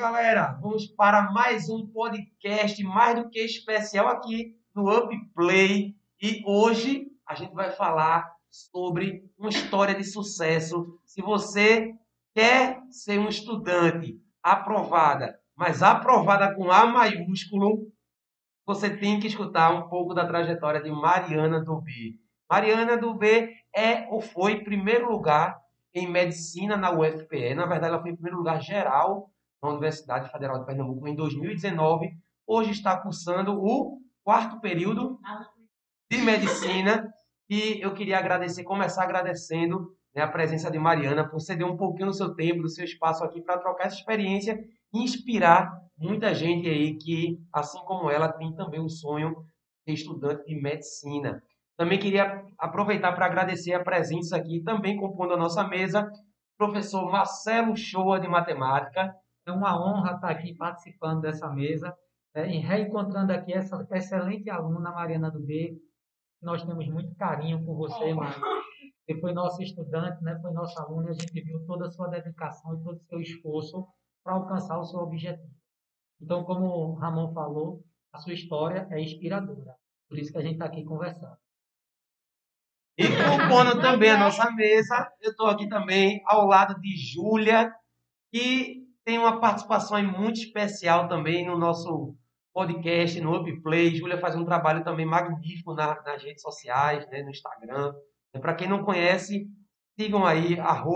galera, vamos para mais um podcast mais do que especial aqui no Upplay. E hoje a gente vai falar sobre uma história de sucesso. Se você quer ser um estudante aprovada, mas aprovada com A maiúsculo, você tem que escutar um pouco da trajetória de Mariana Dubé. Mariana Dubé é ou foi primeiro lugar em medicina na UFPE. Na verdade, ela foi em primeiro lugar geral na Universidade Federal de Pernambuco em 2019. Hoje está cursando o quarto período de medicina. E eu queria agradecer, começar agradecendo, né, a presença de Mariana por ceder um pouquinho do seu tempo, do seu espaço aqui para trocar essa experiência e inspirar muita gente aí que, assim como ela, tem também o sonho de ser estudante de medicina. Também queria aproveitar para agradecer a presença aqui, também compondo a nossa mesa, professor Marcelo Shoa, de Matemática. É uma honra estar aqui participando dessa mesa, e reencontrando aqui essa excelente aluna, Mariana Dubé. Nós temos muito carinho por você, Mari. Você foi nossa estudante, né? Foi nossa aluna, e a gente viu toda a sua dedicação e todo o seu esforço para alcançar o seu objetivo. Então, como o Ramon falou, a sua história é inspiradora. Por isso que a gente está aqui conversando. E compondo também a nossa mesa, eu estou aqui também ao lado de Júlia, que tem uma participação aí muito especial também no nosso podcast, no Upplay. Júlia faz um trabalho também magnífico nas redes sociais, né, no Instagram. Para quem não conhece, sigam aí,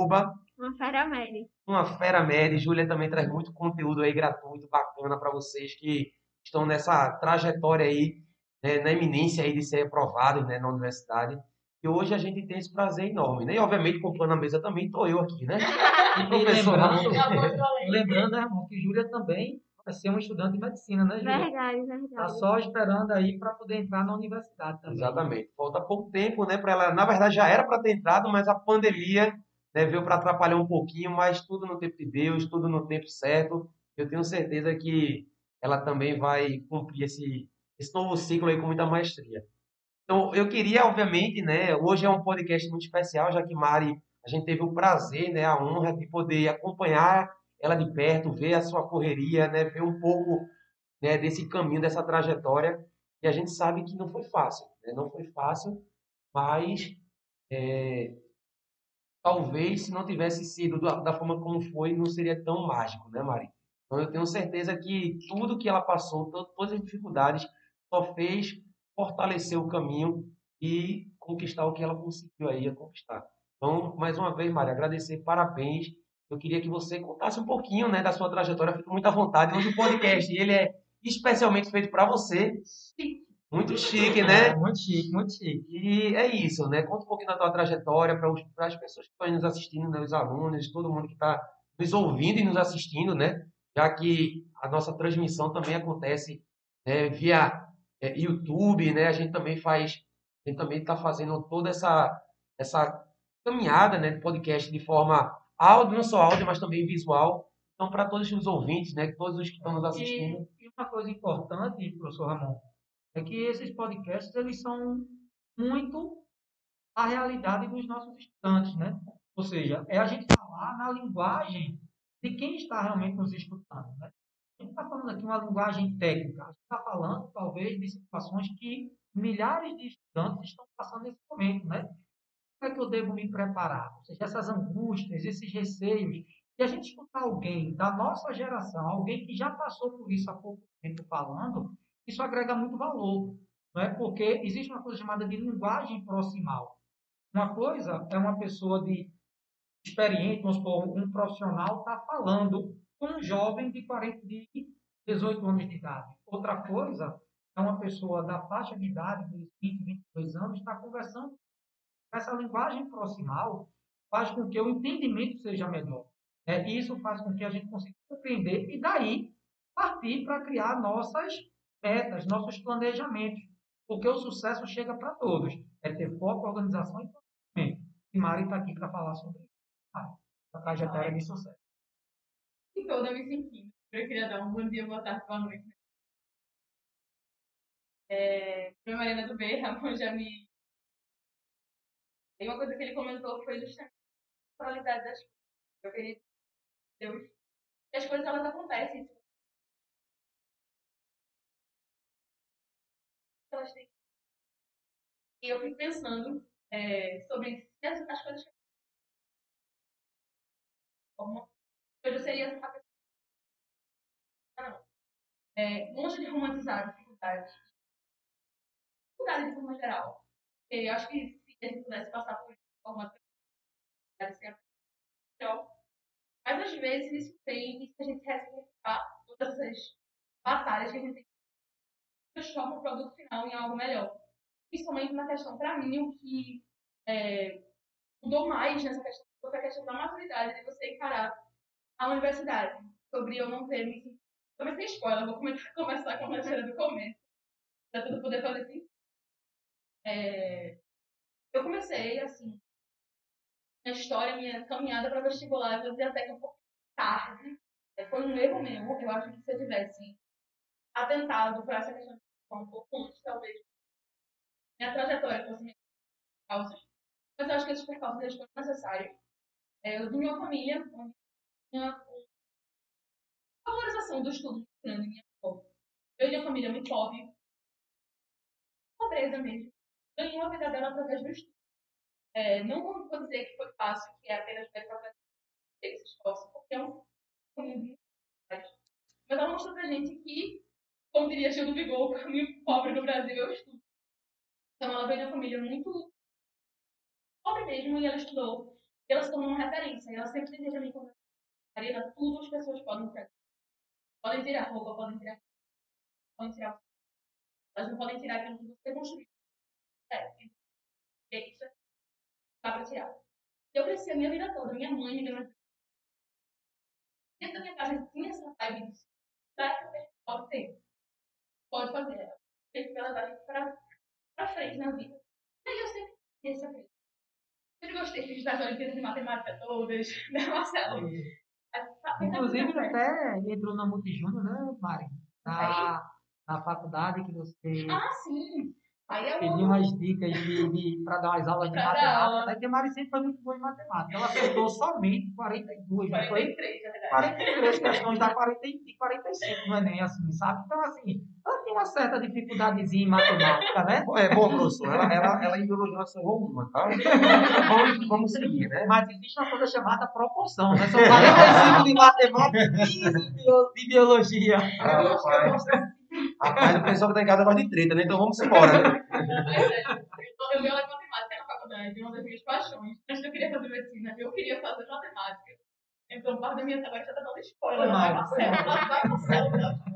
@UmaFeraMed. Júlia também traz muito conteúdo aí gratuito, bacana para vocês que estão nessa trajetória aí, né, na iminência aí de ser aprovados, né, na universidade. E hoje a gente tem esse prazer enorme, né? E obviamente, comprando a mesa também, estou eu aqui, né? E Professor Ramon. lembrando, Ramon, que Júlia também vai ser uma estudante de medicina, né, Júlia? Verdade, Está verdade. só esperando aí para poder entrar na universidade também. Exatamente. Falta pouco tempo, né, para ela. Na verdade, já era para ter entrado, mas a pandemia, né, veio para atrapalhar um pouquinho, mas tudo no tempo de Deus, tudo no tempo certo. Eu tenho certeza que ela também vai cumprir esse novo ciclo aí com muita maestria. Então, eu queria, obviamente, né, hoje é um podcast muito especial, já que Mari, a gente teve o prazer, né, a honra de poder acompanhar ela de perto, ver a sua correria, né, ver um pouco, né, desse caminho, dessa trajetória, e a gente sabe que não foi fácil, né, não foi fácil, mas talvez se não tivesse sido da forma como foi, não seria tão mágico, né, Mari? Então eu tenho certeza que tudo que ela passou, todas as dificuldades, só fez fortalecer o caminho e conquistar o que ela conseguiu aí a conquistar. Então, mais uma vez, Mari, agradecer, parabéns. Eu queria que você contasse um pouquinho, né, da sua trajetória, fico muito à vontade. Hoje o podcast, ele é especialmente feito para você. Muito chique, né? Muito chique, muito chique. E é isso, né? Conta um pouquinho da tua trajetória para as pessoas que estão aí nos assistindo, né? Os alunos, todo mundo que está nos ouvindo e nos assistindo, né? Já que a nossa transmissão também acontece, né, via YouTube, né? A gente também está fazendo toda essa caminhada, né, de podcast de forma áudio, não só áudio, mas também visual. Então, para todos os ouvintes, né? Todos os que estão nos assistindo. E uma coisa importante, professor Ramon, é que esses podcasts, eles são muito a realidade dos nossos estudantes, né? Ou seja, é a gente falar na linguagem de quem está realmente nos escutando, né? A gente está falando aqui uma linguagem técnica, a gente está falando, talvez, de situações que milhares de estudantes estão passando nesse momento, né? Como é que eu devo me preparar? Ou seja, essas angústias, esses receios, e a gente escutar alguém da nossa geração, alguém que já passou por isso há pouco tempo falando, isso agrega muito valor, não é? Porque existe uma coisa chamada de linguagem proximal. Uma coisa é uma pessoa de experiente, vamos supor, um profissional está falando com um jovem de 18 anos de idade. Outra coisa é uma pessoa da faixa de idade, dos 20, 22 anos, está conversando. Essa linguagem proximal faz com que o entendimento seja melhor. Né? E isso faz com que a gente consiga compreender e daí partir para criar nossas metas, nossos planejamentos. Porque o sucesso chega para todos. É ter foco, organização e planejamento. E Mari está aqui para falar sobre isso. A trajetória de sucesso. Em toda me sentindo. Eu queria dar um bom dia, boa tarde, boa noite. Minha Mariana do B, Ramon já me... Tem uma coisa que ele comentou foi justamente a qualidade das coisas. Eu queria Deus E as coisas, elas acontecem. Elas têm... E eu fico pensando sobre se as coisas que eu seria a pessoa. Não. Longe de romantizar dificuldades. Dificuldades de forma geral. Eu acho que se a gente pudesse passar por isso de forma seria melhor. Mas às vezes isso tem, e se a gente ressignificar todas essas batalhas que a gente tem, transforma o produto final em algo melhor. Principalmente na questão, para mim, o que mudou mais nessa questão foi a questão da maturidade de você encarar a universidade. Sobre eu não ter me sentido. Também tem spoiler, vou começar com a história do começo, para tudo poder fazer sentido. Eu comecei, assim, minha história, minha caminhada para vestibular, eu dizer até que um pouco tarde. Foi um erro meu. Eu acho que se eu tivesse atentado para essa questão de um pouco antes, talvez minha trajetória fosse minhas causas. Mas eu acho que esses percalços eles foram necessários. Eu vim de uma família onde tinha uma valorização do estudo muito grande, minha avó. Eu de uma família muito pobre, pobreza mesmo. Ganhei uma vida dela através do estudo. Não vou dizer que foi fácil, que é apenas ver para fazer esse esforço, porque é um caminho. Mas ela mostrou pra gente que, como diria Chico do Vigor, o caminho pobre no Brasil é o estudo. Então ela veio de uma família muito pobre mesmo e ela estudou. E ela se tornou uma referência. E ela sempre dizia pra mim, Marina, tudo as pessoas podem fazer. Podem tirar roupa, podem tirar. Podem tirar. Elas não podem tirar aquilo que você construiu. Isso dá pra tirar. Eu cresci a minha vida toda. Minha mãe me deu uma. Dentro da minha casa tinha essa vibe de pode ter. Pode fazer. Tem que levar a gente pra frente na vida. E aí eu sempre fiz essa frente. Sempre gostei das Olimpíadas de Matemática todas, né, Marcelo? Inclusive, até entrou na Multijúnior, né, Mari? Na faculdade que você Ah, sim. Aí é pediu umas dicas para dar umas aulas de matemática. Né? Porque a Mari sempre foi muito boa em matemática. Ela acertou somente 42, não foi? 43, na verdade. 43 questões da 40 e 45 no Enem, assim, sabe? Então, assim, ela tem uma certa dificuldadezinha em matemática, né? Bom, professor, ela em biologia só errou uma, tá? Vamos seguir, né? Mas existe uma coisa chamada proporção, né? São 45 de matemática e 15 de biologia. Rapaz, o pessoal que tá em casa gosta de treta, né? Então vamos embora, né? Eu dei aula de matemática na faculdade, uma das minhas paixões. Antes eu queria fazer medicina, eu queria fazer matemática. Então, parte da minha trabalho já tá dando spoiler. Vai, Marcelo.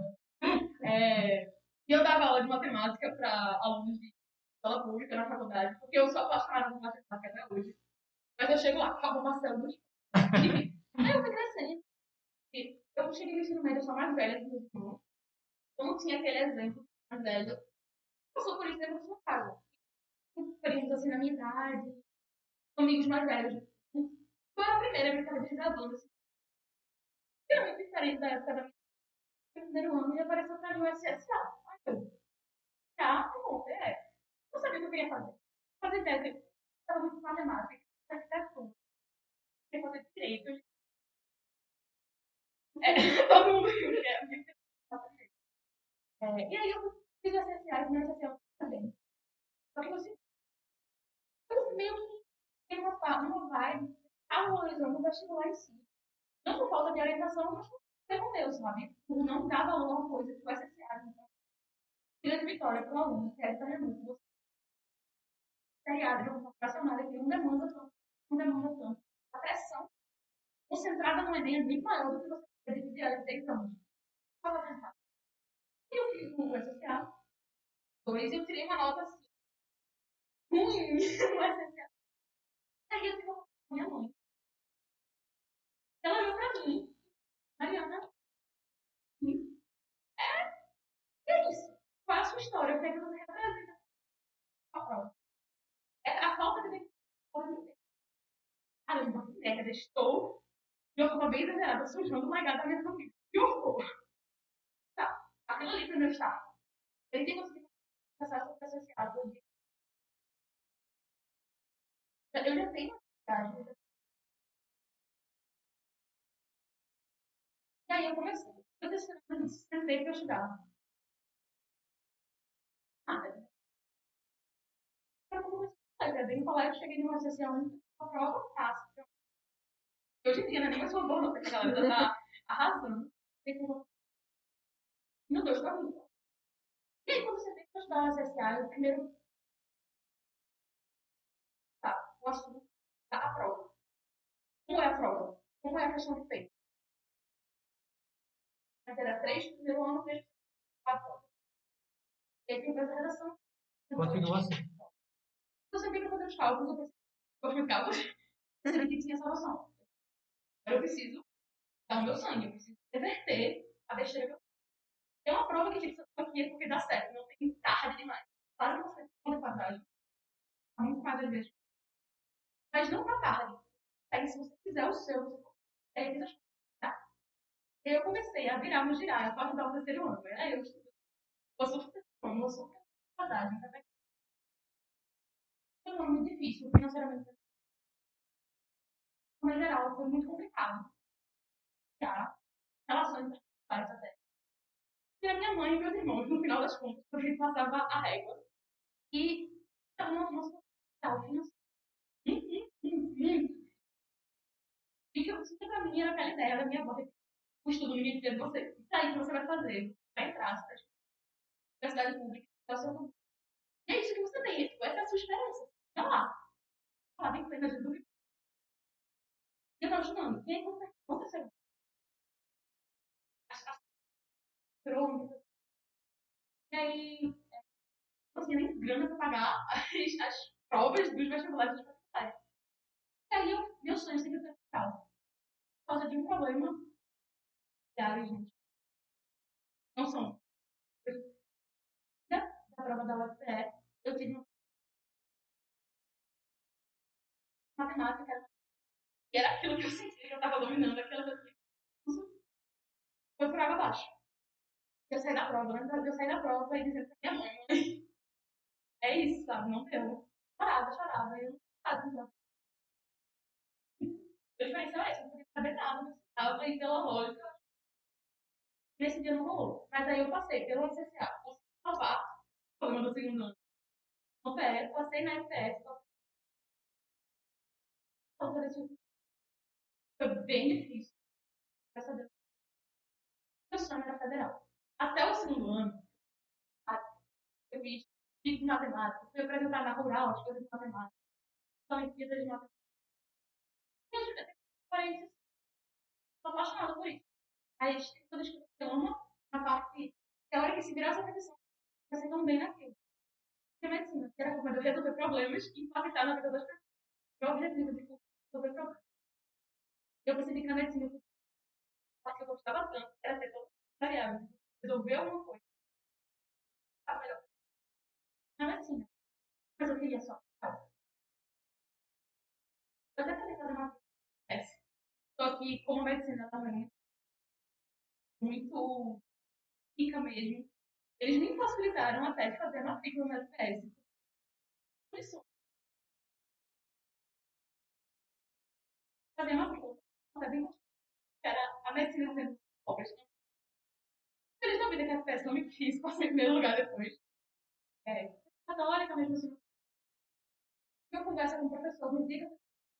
E eu dava aula de matemática para alunos de escola pública na faculdade, porque eu sou apaixonada por matemática até hoje. Mas eu chego lá, acaba o Marcelo dos Aí eu fui crescendo. Eu cheguei no ensino médio, eu sou mais velha que meus irmãos. Eu não tinha aquele exemplo mais velho. Eu sou por isso dentro da sua casa. Primos assim na minha idade, amigos mais velhos. Eu era a primeira que estava desgravando. Assim. Extremamente diferente da época da minha primeiro ano e apareceu para mim o SSA. Aí eu, bom, não sabia o que eu queria fazer. Fazer ideia, estava muito matemática, arquitetura, queria fazer direito. Todo mundo quer. E aí eu fiz o SSA e o meu SSA também. Só que eu meio que tem uma vibe, harmonizando o vestibular em si. Não por falta de orientação, mas por erro meu, sabe? Por não dar valor a uma coisa que vai ser SSA. Então, grande vitória para o aluno, que é extremamente você. Seriado, de uma profissional que não demanda tanto. A pressão concentrada no Enem é muito maior do que você ter de diário de 10 anos. Fala pensar. E eu fiz um SSA, 2, e eu tirei uma nota assim, ruim no SSA. Aí eu tive uma com minha mãe. Ela olhou pra mim, Mariana, é isso. Qual é a sua história? O que é que você representa? A prova. É a falta de identidade. Caramba, que merda, estou de uma forma bem exagerada, sujando o legado da minha família. Que horror! Tá, aquilo ali para meu estado. Ele tem conseguido passar sobre associado. Eu já tenho uma cidade. E Aí eu comecei. Eu sentei para estudar. Nada. Eu comecei a fazer. Bem no colégio, cheguei numa social, uma prova fácil. Hoje em dia, né? Nem mais sou boa, não, porque a galera tá arrasando. Não deu pra mim. E aí, quando você tem que estudar na CSA, o primeiro, tá, o assunto da prova. Como é a prova? Como é a questão de peito? Mas era 3 no primeiro ano, 3 no 4 anos. E aí tem que fazer redação. Continua assim. Eu sempre que fazer os cálculos, eu fui cálculos, eu sabia que tinha solução. Eu preciso dar o meu sangue, eu preciso reverter a besteira que eu fiz. Tem uma prova que fica aqui porque dá certo, não tem tarde demais. Claro que você tem passagem, muito mais às vezes, mas não tá tarde. Aí, se você fizer o seu, você consegue as coisas, tá? E aí eu comecei a virar, me girar, a parte do terceiro ano. Aí eu sou terceiro eu sou passagem, tá? Foi um ano muito difícil, financeiramente. No geral, foi muito complicado. Tá? Relações pessoais até. E a minha mãe e meus irmãos, no final das contas, a gente passava a régua. E estava numa situação financeira muito. E que eu tinha pra mim era aquela ideia da minha avó. O estudo ninguém dizia de você. Isso aí que você vai fazer. Vai entrar, você vai universidade pública, é o seu caminho. E é isso que você tem. Essa é a sua esperança. Vai lá. Lá, bem plena de dúvida. E eu tava estudando. E aí aconteceu. Entrou. E aí, não tinha nem grana pra pagar as provas dos vestibulares dos faculdades. E aí, meu sonho sempre foi ficar. Por causa de um problema diário, gente. Não são. Da prova da UFPE, eu tive uma matemática, e era aquilo que eu sentia que eu estava dominando, aquela coisa. Foi por água abaixo. Eu saí da prova, antes de eu sair da prova, e dizendo pra minha mãe, é isso, sabe? Não deu. Chorava. Eu não sabia, então. A diferença é essa, eu não podia saber nada, não precisava ir pela lógica. Nesse dia não rolou. Mas aí eu passei pelo SSA, consegui salvar o problema do segundo ano. No PS, passei na FPS, foi bem difícil. Graças a Deus. Meu sonho era federal. Até o segundo ano, eu fiz matemática, fui apresentar na rural as coisas de matemática, Olimpíadas de matemática. Parece, sou apaixonada por isso. As coisas que você ama, na parte teórica, se virar essa profissão, você tão bem naquilo. Porque medicina, que era como eu resolver problemas e impactar na vida das pessoas. Meu objetivo de resolver problemas. Eu percebi que na medicina, a parte que eu gostava tanto era ser tão variável. Resolver alguma coisa, tá melhor. Na medicina. Mas eu queria só. Eu até tentei fazer uma tese. Só que, como a medicina também é muito rica mesmo, eles nem facilitaram até de fazer a matrícula na FPS. Por isso, fazer a matrícula. Até bem era a medicina sendo obras. Feliz da vida que a FPS não me quis, passei em primeiro lugar depois. É, católica mesmo assim. Eu converso com o professor, me diga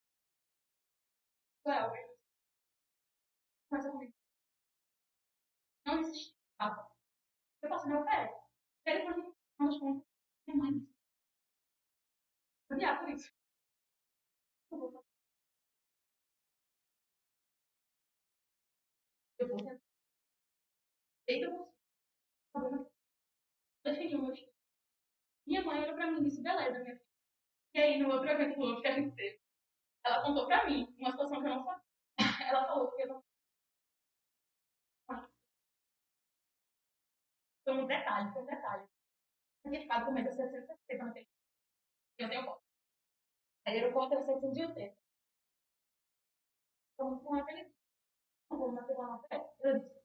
qual é o conversa comigo. Não existe. Tá? Eu passei meu pé. E depois, no final das contas, minha mãe disse, odiar por isso. Eu vou fazer. Eu vou fazer. Feito eu consigo. Defini o meu estudo. Minha mãe olhou pra mim e disse, beleza, minha filha. E aí, no outro evento que a gente teve, ela contou pra mim uma situação que eu não sabia. Ela falou que eu não. Foi um detalhe. Eu tinha ficado com medo de ser 160 naquele. Eu tenho conta. Aí o aeroporto era 780. Então, com aquele. Não vou bater lá na festa. Eu disse.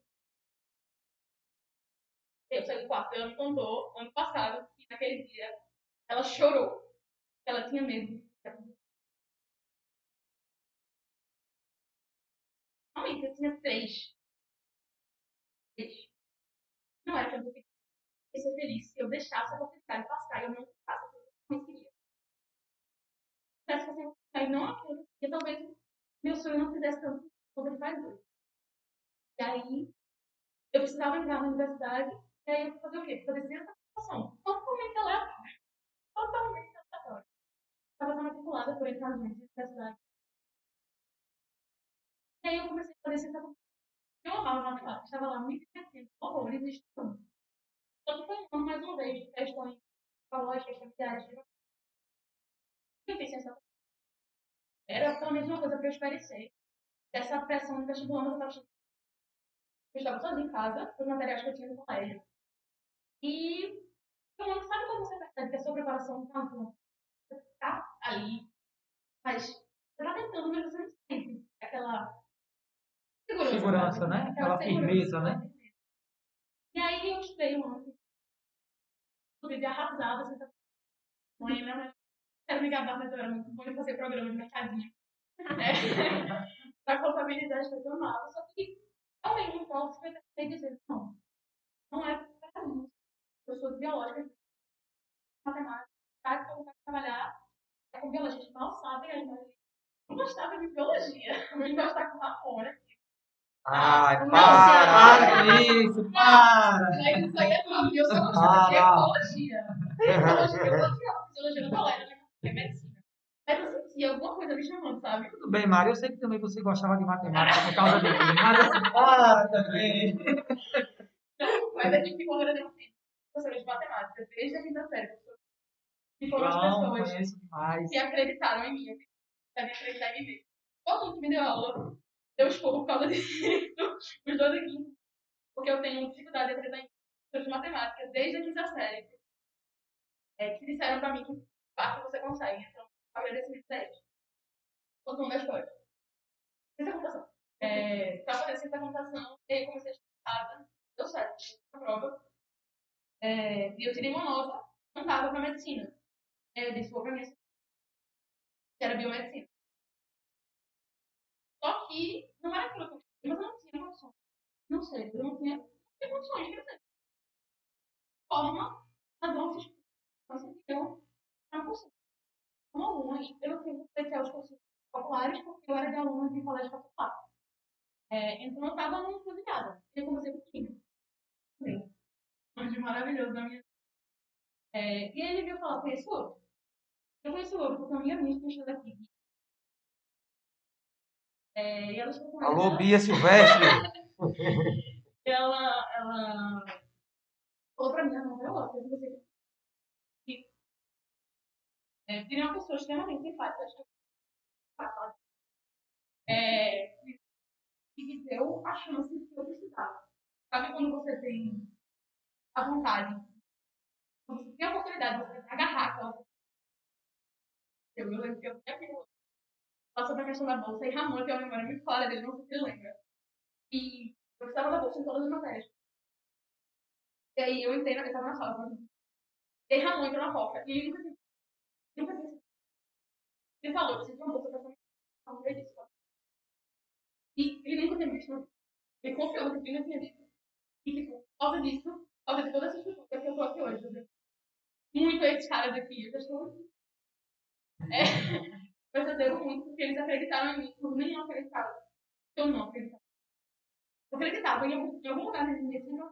Eu saí do quarto, ela me contou, ano passado, que naquele dia ela chorou. Ela tinha medo. Realmente, eu tinha 3. Não era que eu queria ser feliz se eu deixasse a oportunidade passar e eu não passasse aquilo que eu queria. Parece que assim, mas não aquilo, porque talvez meu sonho não fizesse tanto quanto ele faz hoje. E aí, eu precisava entrar na universidade, e aí eu fui fazer o quê? Fazer ciência da computação. Totalmente aleatório. Totalmente aleatório. Estava matriculada por entrar na universidade. E aí eu comecei a fazer ciência da computação. Eu amava matemática, estava lá muito divertido, horrores estudando. Só que foi um ano, mais uma vez, de questões psicológicas, familiares, eu fiz ciência da computação. Era pelo menos uma coisa para eu espairecer. Dessa pressão do vestibular, eu estava sozinha em casa, os materiais que eu tinha no colégio. E eu não sabe quando você percebe que a sua preparação está tá ali, mas você está tentando, mas você não sente aquela Segurança, sabe? né? Aquela firmeza, né? E aí eu estudei um ano, inclusive arrasada, assim, mãe, né? Mas quero me gabar, mas eu era muito boa em fazer programa de mercadinho. Para contabilidade que eu amava. Só que, ao mesmo tempo, eu pensei dizer, não é para mim. Eu sou de biológica, matemática, tá? Então, eu vou trabalhar com biologia. A gente mal sabe ainda. Eu não gostava de biologia. Eu não gostava com Ramona. Ai, Não, para! Para isso, para! mas isso aí é tudo. Eu só gostava de ecologia. Ecologia, eu fisiologia no colégio, né? É medicina. Mas eu sentia alguma coisa me chamando, sabe? Tudo bem, Mário, eu sei que também você gostava de matemática por causa de mim, mas assim, para também. Não, mas a gente ficou agradecendo professores de matemática, desde a quinta série. Que foram as Não, pessoas conheço demais. que acreditaram em mim, devem acreditar em mim. Todo mundo que me deu aula, eu escorro por causa disso. Os dois aqui, porque eu tenho dificuldade de acreditar em professores de matemática desde a quinta série. Que disseram pra mim que parte você consegue. Então, agradecimento a eles. Contando a história. Ciência da computação. Pra fazer ciência da computação, eu comecei a estudar, deu certo, a prova. E eu tirei uma nota, não estava pra medicina. Eu disse, vou pra minha, que era biomedicina. Só que não era aquilo que eu queria, mas eu não tinha condições. Não sei, eu não tinha condições de crescer. Forma, razão, circunstância que eu não consigo. Como aluna, eu não tenho potencial os cursos populares porque eu era de aluna de colégio particular. Então eu estava numa encruzilhada. Eu comecei com o Kim. Um anjo maravilhoso da minha vida. E aí ele veio falar, conheço o outro. Eu conheço o outro porque a minha amiga que estuda aqui. E ela estudou com ele. Alô, Bia Silvestre! Ela falou pra mim, não, eu gosto de você. Virei uma pessoa extremamente empática. E me deu a chance que eu precisava. Sabe quando você tem a vontade, quando você tem a oportunidade de você agarrar aquela eu lembro que eu tinha aquilo. Passou pra questão da bolsa e Ramon, que é uma memória muito clara dele, não sei se ele lembra. E eu precisava da bolsa em todas as matérias. E aí eu entrei eu tava na sala, por exemplo. E aí Ramon entrou na porta. E ele nunca tinha. Ele falou, eu preciso de uma bolsa pra fazer isso. E ele nunca tinha visto. Ele confiou no que ele não tinha visto. E, tipo, por causa disso, por causa de toda essa estrutura que eu tô aqui hoje, né? Muito esses caras aqui, eu já estou aqui. Mas eu devo muito porque eles acreditaram em mim, por nem eu acreditava. Eu não acreditava. Eu acreditava em algum lugar nesse dia,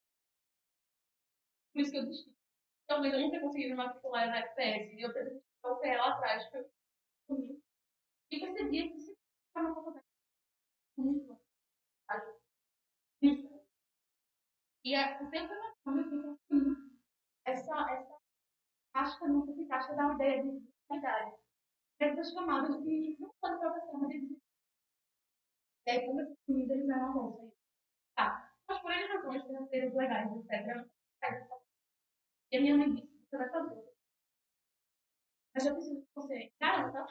por isso que eu desisti. Talvez eu não tenha conseguido me matricular na FPS, e eu teria que pé lá atrás, foi comigo. E percebia que se estava na faculdade, muito bom, sabe? Muito bom. E o tempo que eu fui construindo essa casca, não sei se casca dá uma ideia de realidade. Essas camadas que não pode professor, mas eles e aí, como essas comidas eles eram uma bolsa. Tá. Mas por N razões financeiras legais, etc. E a minha mãe disse, você vai fazer. Mas eu preciso que você garanta.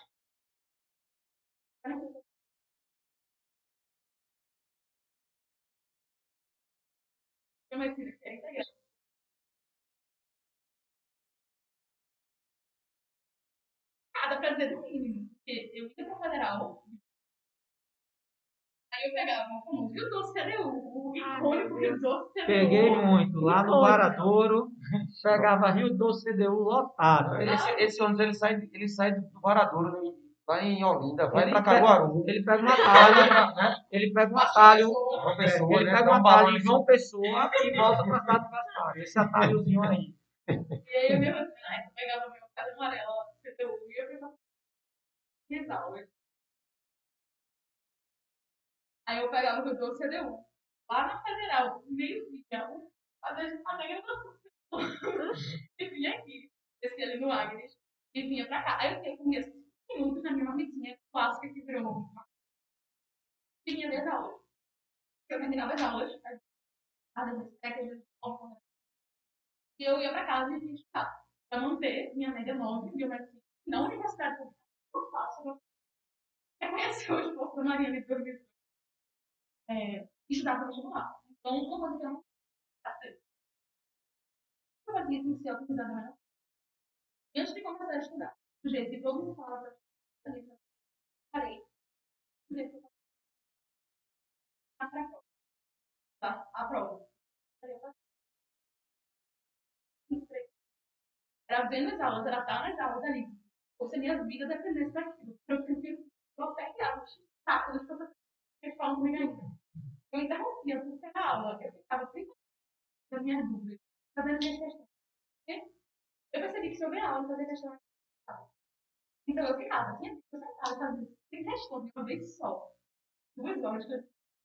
Minha filha quer integrar. Cada prazer do mínimo. Porque eu ia para o federal, Aí eu pegava o famoso Rio Doce CDU, o icônico Rio Doce CDU. Peguei muito. Lá no Icônico. Varadouro, pegava Rio Doce CDU lotado. Esse ônibus ele sai do Varadouro, né? Vai em Olinda, vai Ele pra pega- Caruaru. Ele pega um atalho, né? Ele pega um atalho. João Pessoa, Ele né? pega Dá um um atalho balão em João Pessoa e volta para Cidade do Gaspar. Esse atalhozinho aí. E aí eu mesmo assim, eu pegava meu casa amarela, CDU, e eu ficava minhas aulas. Aí eu pegava o Rio Doce CDU. Lá na Federal, meio-dia, a degradação. E vinha aqui, descia ali no Agnes, e vinha pra cá. Aí eu comia 5 minutos na minha marmitinha clássica que virou uma. E vinha 10 aulas. Eu terminava as aulas, às vezes, e eu ia pra casa e ia estudar. Pra manter minha média 9 de medicina na universidade pública. Eu faço, reconhecer o esforço da Maria de Dormir. Estudar para vestibular. Então, uma coisa que eu não faço. Eu fazia isso se autorizada melhor. Antes de começar a estudar, do jeito que todo mundo fala para mim, parei. Do jeito que eu faço a prova. Era vendo as aulas, era estar nas aulas ali. Ou se a minha vida dependesse daquilo. Eu prefiro pegar os tacos dos professores que falam comigo ainda. Eu interrompia por ter aula. Eu ficava pensando nas minhas dúvidas, fazendo minhas questões. Eu percebi que se eu ganhar aula, eu fazia questão. Então eu ficava, tinha que sentar, fazia 5 questões de uma vez só. 2 horas que eu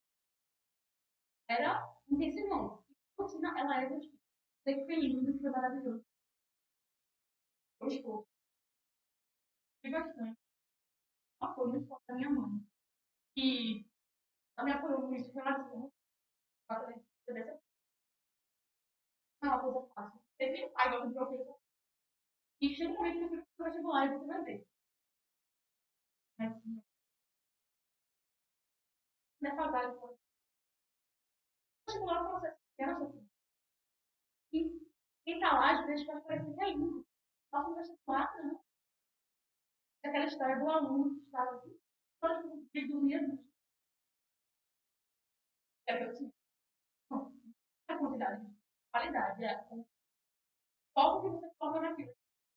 era intensivão. A rotina, ela é difícil. Sei que foi lindo, que foi maravilhoso. Eu estou. Fui bastante. Apoio muito forte da minha mãe. Que ela me apoiou muito, foi uma coisa fácil. Teve raiva do professor. E chega um momento que eu fui para o vestibular e você vai ver. Mas, nessa vaga, o vestibular é um processo que era sofrido. E quem está lá, às vezes, pode parecer que é lindo. Nossa, no vestibular, não. É aquela história do aluno que estava aqui, todo dia dormia muito. É o que eu tinha. Não, a quantidade de qualidade, é o foco que você coloca naquilo.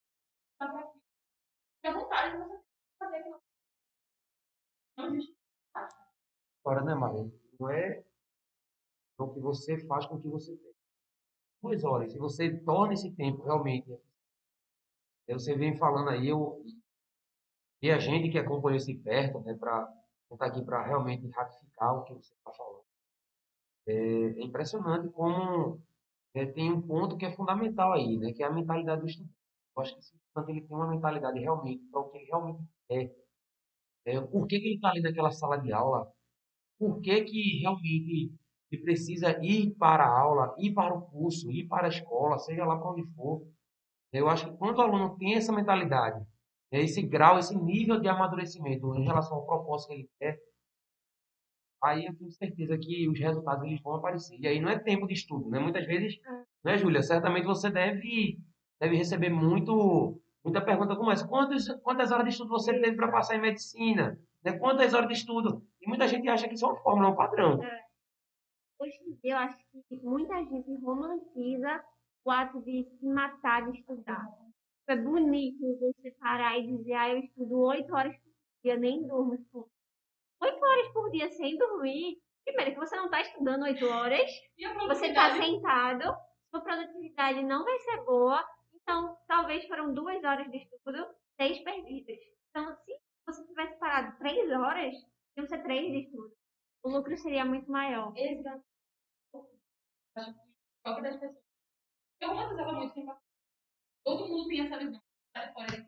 E a vontade de você fazer aquilo. Não existe. Agora, né, Maria? Não é o que você faz com o que você tem. 2 horas. Se você torna esse tempo realmente. Você vem falando aí, e a gente que acompanha isso de perto, né, para estar aqui para realmente ratificar o que você está falando. É impressionante como tem um ponto que é fundamental aí, né, que é a mentalidade do estudante. Eu acho que esse estudante ele tem uma mentalidade realmente para o que ele realmente é. Por que ele está ali naquela sala de aula? Por que realmente ele precisa ir para a aula, ir para o curso, ir para a escola, seja lá para onde for? Eu acho que quando o aluno tem essa mentalidade, esse grau, esse nível de amadurecimento em relação ao propósito que ele quer, aí eu tenho certeza que os resultados eles vão aparecer. E aí não é tempo de estudo, né? Muitas vezes, né, Júlia? Certamente você deve receber muita pergunta como essa. Quantas horas de estudo você teve para passar em medicina? Né? Quantas horas de estudo? E muita gente acha que isso é uma fórmula, é um padrão. Hoje em dia, eu acho que muita gente romantiza o ato de se matar de estudar. É bonito você parar e dizer, eu estudo 8 horas por dia, nem durmo. Tipo, 8 horas por dia sem dormir. Primeiro, que você não está estudando 8 horas, E a você está produtividade? sentado, sua produtividade não vai ser boa. Então, talvez foram 2 horas de estudo, 6 perdidas. Então, se você tivesse parado 3 horas, iam ser 3 de estudo. O lucro seria muito maior. Exato. Acho que foco das pessoas. Eu romantizava muito sem passar. Todo mundo tem essa visão. Olha,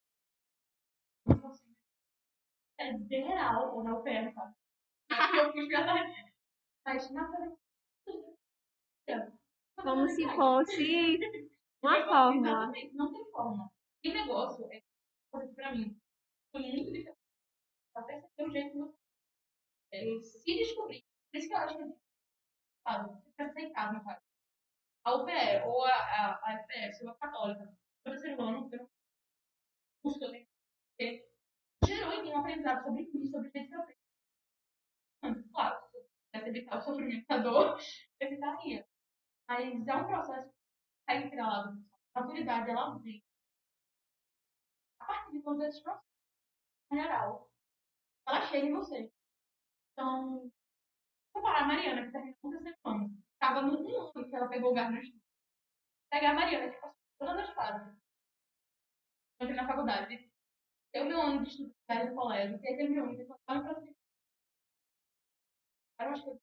é geral ou na UPM, sabe? Eu fui pra mas na verdade, Como se fosse uma fórmula. exatamente, não tem forma. E negócio é coisa que pra mim foi muito difícil. Até ser o jeito que você se descobrir. Por isso que eu acho que sabe, você precisa em casa, sabe? A UPE ou a FPS ou a Católica, todo ser humano, pelo curso que eu tenho que ter, gerou em mim um aprendizado sobre mim, sobre o jeito que eu penso. Claro, pudesse evitar o sofrimento da dor, evitaria. Mas é um processo que consegue tirar lá do a maturidade, ela vem a partir de todos esses processos, em geral. Ela chega em você. Então, comparar a Mariana, que terminou com 16 anos, estava no 1 ano que ela pegou o gás no estudo. Pegar a Mariana, que passou todas as fases. Eu entrei na faculdade. Eu, meu ano de estudo no colégio, tem aquele meu ano que eu estava para cima. Eram as coisas.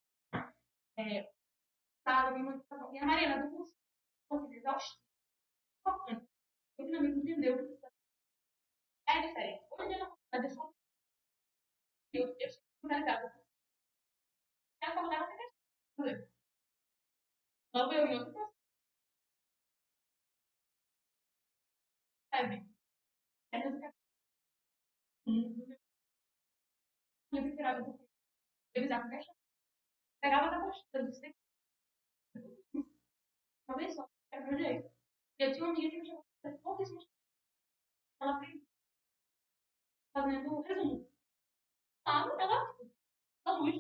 Sabe, uma motivação. E a Mariana do curso, conseguiu exaustivo. Importante. Eu finalmente entendeu o que precisa. É diferente. Hoje em dia, na faculdade, eu sou finalizada. A faculdade não tem fazer. Logo eu em outro processo. Sabe? É música. Eu me tirava do curso. Eu visava questão. Pegava na postura do sempre. Uma vez só. Era meu jeito. E eu tinha uma amiga que me chamou de pouquíssimo. Ela fez fazendo um resumo. Ela luz,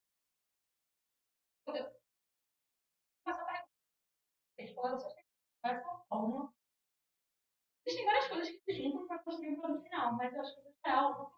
eu faço a pergunta. Escola, você vai essa forma. Existem várias coisas que se juntam para construir um produto final, mas eu acho que no geral,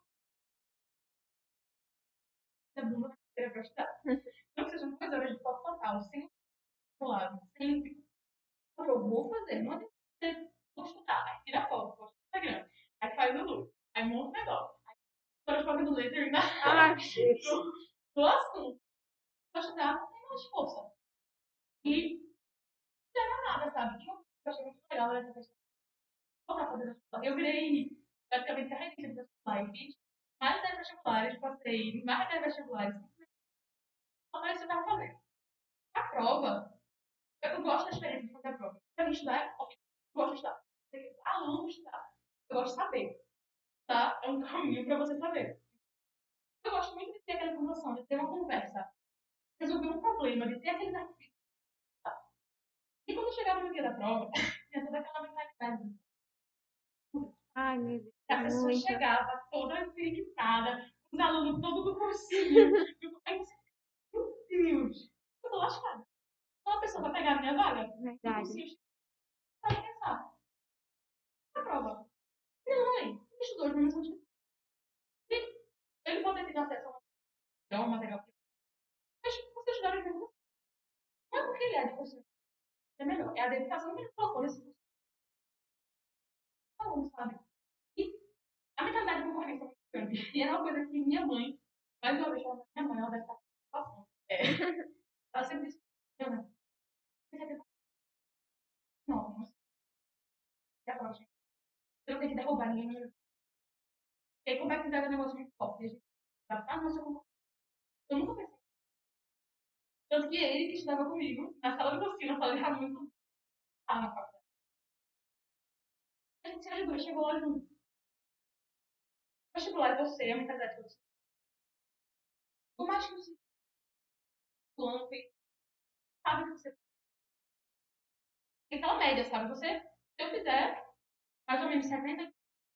é bom na carreira para estudar. Não que sejam 2 horas de foco total, sem o lado, sem o que eu vou fazer. Não adianta você vou estudar, aí tira foto, posta no Instagram, aí faz o look, aí monta o negócio, aí faz foto do letra ainda do assunto. Para estudar, não tem mais força. E não era nada, sabe? Tinha uma coisa que eu achei muito legal nessa questão. Eu virei praticamente carreirista de vestibular. Eu fiz mais de 10 vestibulares, passei mais de 10 vestibulares. Só para isso eu estava fazendo. A prova, eu gosto da experiência de fazer a prova. Para mim, estudar é ótimo. Eu gosto de estudar. Aluno estudar. Eu gosto de saber. Tá? É um caminho para você saber. Eu gosto muito de ter aquela informação, de ter uma conversa, resolver um problema, de ter aquele artifício. E quando eu chegava no dia da prova, tinha toda aquela mentalidade. Ai, meu Deus. A pessoa Muito. chegava toda enfiriquitada, os alunos todos do cursinho. Aí você, meu Deus, eu tô lascada. Uma pessoa vai pegar a minha vaga no Verdade. cursinho, vai pensar. A prova. Não, mãe, estudou as mesmas coisas. Ele pode ter tido acesso a um material, mas você estudar as mesmas coisas. Não é porque ele é de cursinho. É melhor. É a dedicação que ele colocou nesse curso. Aluno, sabe? E a mentalidade de concorrência é muito grande. E era uma coisa que minha mãe, mais uma vez, falando da minha mãe, ela deve estar passando. Ela sempre disse, minha mãe, você quer ter não, mas é a próxima. Você não tem que derrubar ninguém no meu. E aí, como é que entrega negócio muito forte? A gente vai ficar no seu concorrente. Eu nunca pensei. Tanto que ele que estudava comigo, na sala de cursinho, na sala de Raimundo, estava na faculdade. A gente se ajudou, chegou lá junto. O vestibular é você, a mentalidade de você. Por mais que você plano, sabe que você tem aquela média, sabe? Você, se eu fizer mais ou menos 70,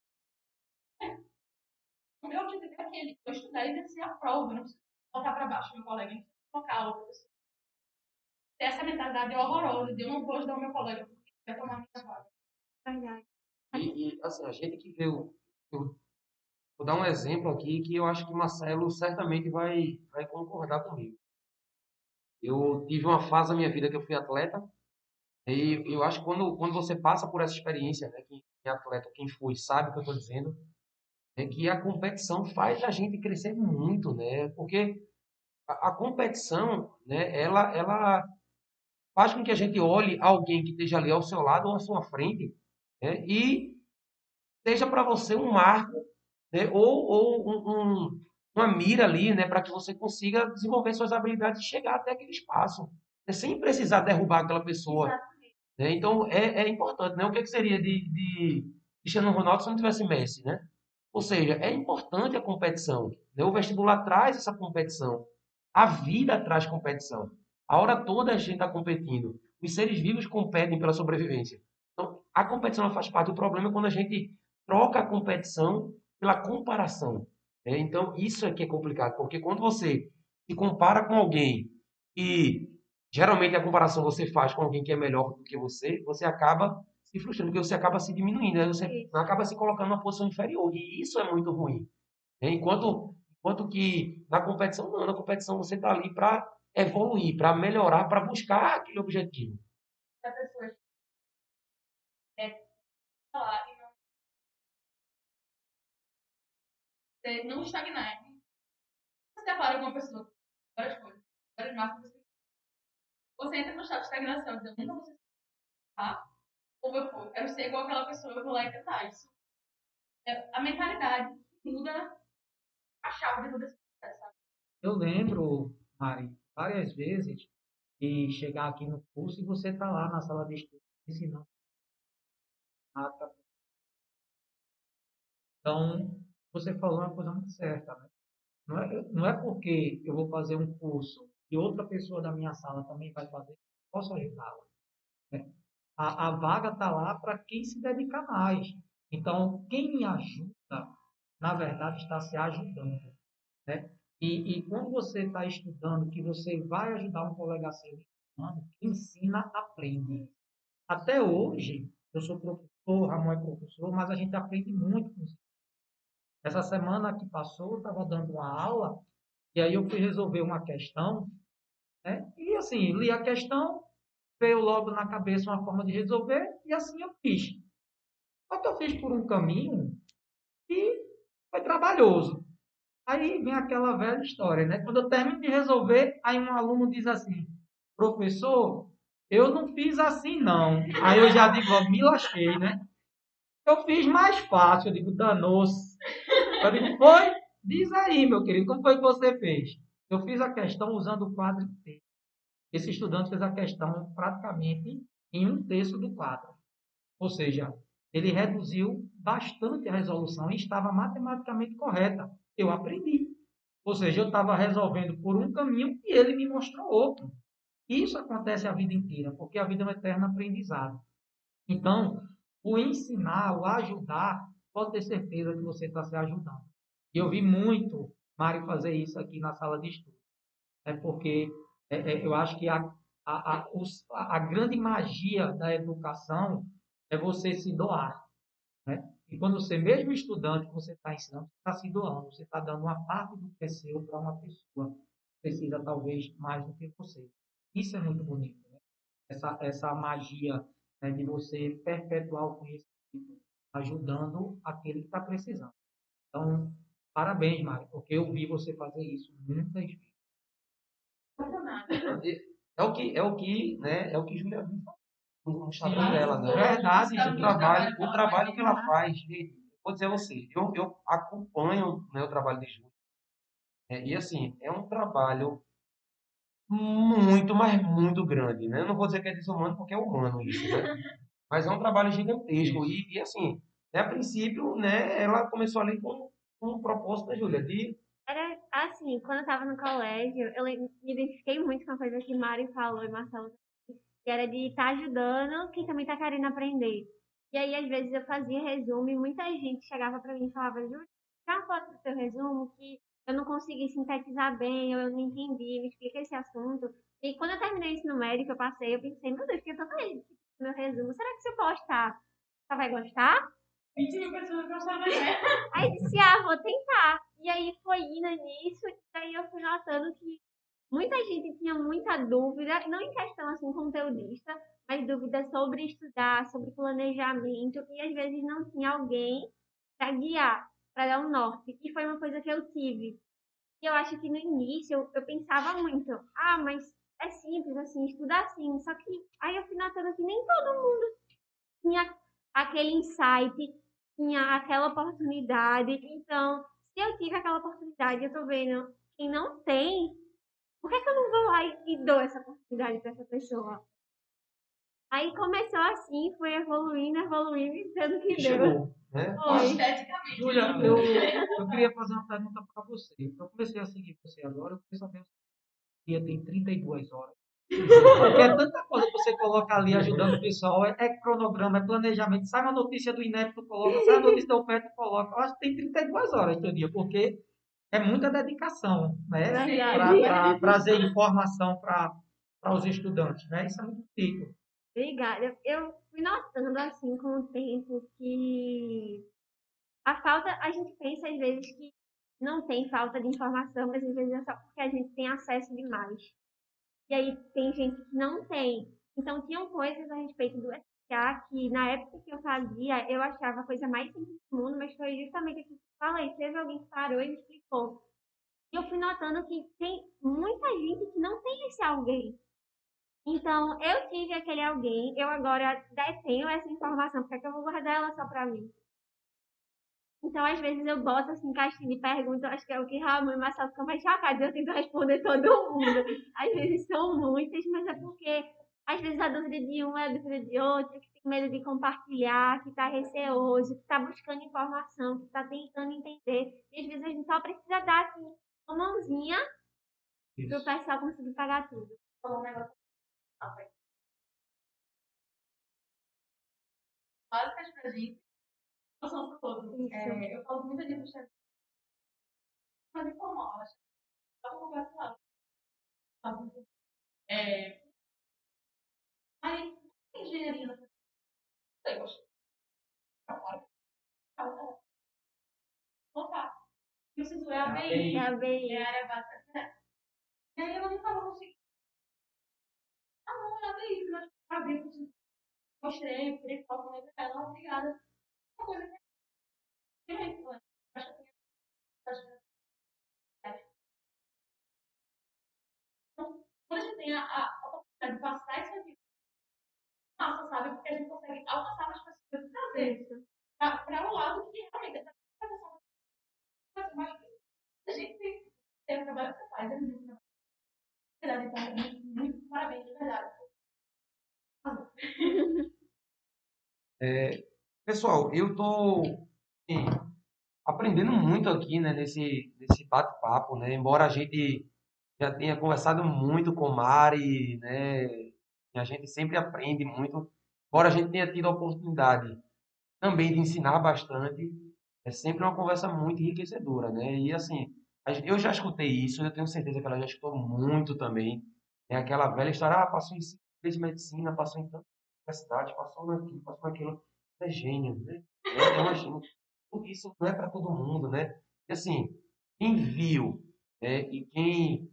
o meu objetivo é aquele. Eu estudar e vencer a prova. Eu não preciso voltar para baixo, meu colega. Eu não preciso colocar outra pessoa. Ter essa mentalidade horrorosa de eu não vou ajudar o meu colega porque vai tomar minha vaga. Verdade. Assim, a gente que vê eu vou dar um exemplo aqui que eu acho que o Marcelo certamente vai concordar comigo. Eu tive uma fase da minha vida que eu fui atleta e eu acho que quando você passa por essa experiência, né, quem é atleta, quem foi, sabe o que eu estou dizendo, é que a competição faz a gente crescer muito, né? Porque a competição, né, ela faz com que a gente olhe alguém que esteja ali ao seu lado ou à sua frente, né, e seja para você um marco, né, ou uma mira ali, né, para que você consiga desenvolver suas habilidades e chegar até aquele espaço, né, sem precisar derrubar aquela pessoa. Né? Então, é importante. Né? O que seria de Cristiano Ronaldo se não tivesse Messi? Né? Ou seja, é importante a competição. Né? O vestibular traz essa competição. A vida traz competição. A hora toda a gente está competindo. Os seres vivos competem pela sobrevivência. Então, a competição ela faz parte. O problema é quando a gente troca a competição pela comparação. Né? Então, isso é que é complicado, porque quando você se compara com alguém e geralmente a comparação você faz com alguém que é melhor do que você acaba se frustrando, porque você acaba se diminuindo, né? Você Isso. acaba se colocando numa posição inferior. E isso é muito ruim. Né? Enquanto que na competição, não. Na competição você está ali para evoluir, para melhorar, para buscar aquele objetivo. Se a pessoa falar e não estagnar. Você depara com uma pessoa, várias coisas, várias massas, você entra no estado de estagnação, dizendo, nunca vou ser ou eu quero ser igual aquela pessoa, eu vou lá e tentar isso. A mentalidade muda a chave de toda essa coisa, sabe? Eu lembro, Mari, várias vezes de chegar aqui no curso e você tá lá na sala de estudo ensinando. Então, você falou uma coisa muito certa, né? Não é porque eu vou fazer um curso e outra pessoa da minha sala também vai fazer, posso ajudá-la, né? A vaga está lá para quem se dedica mais. Então, quem me ajuda, na verdade, está se ajudando, né? E quando você está estudando, que você vai ajudar um colega seu estudando, quem ensina, aprende. Até hoje, eu sou professor, Ramon é professor, mas a gente aprende muito com isso. Essa semana que passou, eu estava dando uma aula, e aí eu fui resolver uma questão, né? E assim, li a questão, veio logo na cabeça uma forma de resolver, e assim eu fiz. Só que eu fiz por um caminho e foi trabalhoso. Aí vem aquela velha história, né? Quando eu termino de resolver, aí um aluno diz assim, professor, eu não fiz assim não. Aí eu já digo, ó, me lasquei, né? Eu fiz mais fácil, eu digo, danou-se. Eu digo, foi? Diz aí, meu querido, como foi que você fez? Eu fiz a questão usando o quadro inteiro. Esse estudante fez a questão praticamente em um terço do quadro. Ou seja, ele reduziu bastante a resolução e estava matematicamente correta. Eu aprendi. Ou seja, eu estava resolvendo por um caminho e ele me mostrou outro. Isso acontece a vida inteira, porque a vida é um eterno aprendizado. Então, o ensinar, o ajudar, pode ter certeza que você está se ajudando. E eu vi muito Mário fazer isso aqui na sala de estudo. É porque eu acho que a grande magia da educação é você se doar. Né? E quando você, mesmo estudante, você está ensinando, você está se doando, você está dando uma parte do que é seu para uma pessoa que precisa talvez mais do que você. Isso é muito bonito, né? Essa magia, né, de você perpetuar o conhecimento, ajudando aquele que está precisando. Então, parabéns, Mário, porque eu vi você fazer isso muitas vezes. Né, é o que Júlia viu no Instagram Sim, dela, né? verdade, O Júlia. trabalho que ela faz, gente, vou dizer a você, eu acompanho, né, o trabalho de Júlia, e assim, é um trabalho muito, mas muito grande, né? Eu não vou dizer que é desumano, porque é humano isso, né? Mas é um trabalho gigantesco. E assim, né, a princípio, né, ela começou ali com um propósito, né, Júlia, de Era assim, quando eu tava no colégio, me identifiquei muito com a coisa que Mari falou e Marcelo, que era de estar ajudando quem também tá querendo aprender. E aí, às vezes, eu fazia resumo e muita gente chegava pra mim e falava, Júlia, dá uma foto do seu resumo que eu não consegui sintetizar bem, ou eu não entendi, me explica esse assunto. E quando eu terminei o ensino médio, eu passei, eu pensei, meu Deus, tinha tanta gente no meu resumo, será que se eu postar, você vai gostar? 20 mil pessoas gostavam, né? Aí disse, ah, vou tentar. E aí foi indo nisso, e aí eu fui notando que muita gente tinha muita dúvida, não em questão assim conteudista, mas dúvida sobre estudar, sobre planejamento, e às vezes não tinha alguém para guiar, para dar um norte. E foi uma coisa que eu tive. E eu acho que no início eu pensava muito, ah, mas é simples assim, estudar assim. Só que aí eu fui notando que nem todo mundo tinha aquele insight, tinha aquela oportunidade. Então, se eu tive aquela oportunidade, eu tô vendo quem não tem, por que, que eu não vou lá e dou essa oportunidade para essa pessoa? Aí começou assim, foi evoluindo, evoluindo, e dando que deu. chegou, né? Foi. Esteticamente. Júlia, eu queria fazer uma pergunta para você. Eu comecei a seguir você agora, eu queria saber se dia tem 32 horas. Porque é tanta coisa que você coloca ali ajudando o pessoal, é cronograma, é planejamento, sai uma notícia do INEP, tu coloca, sai uma notícia da oferta, tu coloca. Eu acho que tem 32 horas teu dia, porque é muita dedicação, né? Verdade. Para trazer informação para os estudantes, né? Isso é muito rico. Obrigada. Eu fui notando, assim, com o tempo, que a falta, a gente pensa às vezes que não tem falta de informação, mas às vezes é só porque a gente tem acesso demais. E aí tem gente que não tem. Então tinham coisas a respeito do SPA que na época que eu fazia, eu achava a coisa mais simples do mundo, mas foi justamente aquilo que eu falei. Teve alguém que parou e me explicou. E eu fui notando que tem muita gente que não tem esse alguém. Então, eu tive aquele alguém, eu agora detenho essa informação, porque é que eu vou guardar ela só pra mim? Então, às vezes eu boto assim, caixinha de perguntas, acho que é o que Ramon e Marcelo ficam mais chocados, eu tento responder todo mundo. Às vezes são muitas, mas é porque às vezes a dúvida de um é a dúvida de outro, que tem medo de compartilhar, que está receoso, que está buscando informação, que está tentando entender. E às vezes a gente só precisa dar assim, uma mãozinha para o pessoal conseguir pagar tudo. Falou um negócio básicas pra gente, não são para todos. Eu falo muito de puxar, mas informal, acho que eu converso lá. Mas engenharia não sei, eu acho. Não tá. Preciso é a BI, É bem, é a área básica. E aí ela me falou o seguinte, não, é a BI, mas a BI, mostrei, tirei foto, né, pra ela, obrigada. Uma coisa que eu acho que então, quando a gente tem a oportunidade de passar isso aqui, massa, sabe? Porque a gente consegue alcançar mais pessoas e trazer isso. para o lado que realmente essa coisa mais a gente tem o trabalho que você faz, é muito trabalho. Verdade, então, muito parabéns, de verdade. Pessoal, eu tô assim, aprendendo muito aqui, né, nesse bate-papo, né? Embora a gente já tenha conversado muito com Mari, né? E a gente sempre aprende muito. Embora a gente tenha tido a oportunidade também de ensinar bastante, é sempre uma conversa muito enriquecedora, né? E assim, eu já escutei isso, eu tenho certeza que ela já escutou muito também. É aquela velha história, passou em 5 vezes medicina, passou em tantas universidades, passou naquilo, passou naquilo. É gênio, né? É uma gênio. Porque isso não é para todo mundo, né? E assim, quem viu, né, e quem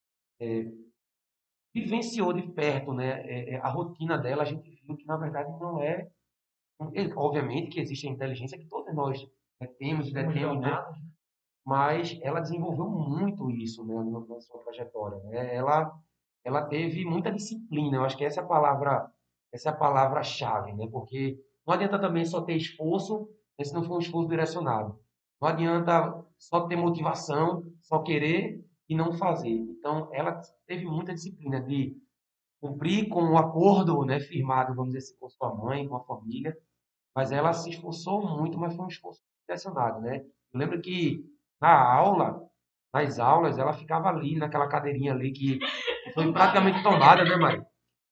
vivenciou de perto, né, a rotina dela, a gente viu que na verdade não é. Obviamente que existe a inteligência que todos nós temos e Somos detemos, né? dotados, né? Mas ela desenvolveu muito isso, né, na sua trajetória, né? Ela teve muita disciplina. Eu acho que essa é a palavra-chave, né? Porque não adianta também só ter esforço, né, se não for um esforço direcionado. Não adianta só ter motivação, só querer e não fazer. Então, ela teve muita disciplina de cumprir com o acordo, né, firmado, vamos dizer assim, com sua mãe, com a família, mas ela se esforçou muito, mas foi um esforço direcionado, né? Eu lembro que na aula, nas aulas, ela ficava ali naquela cadeirinha ali que foi praticamente tomada, né, Mari?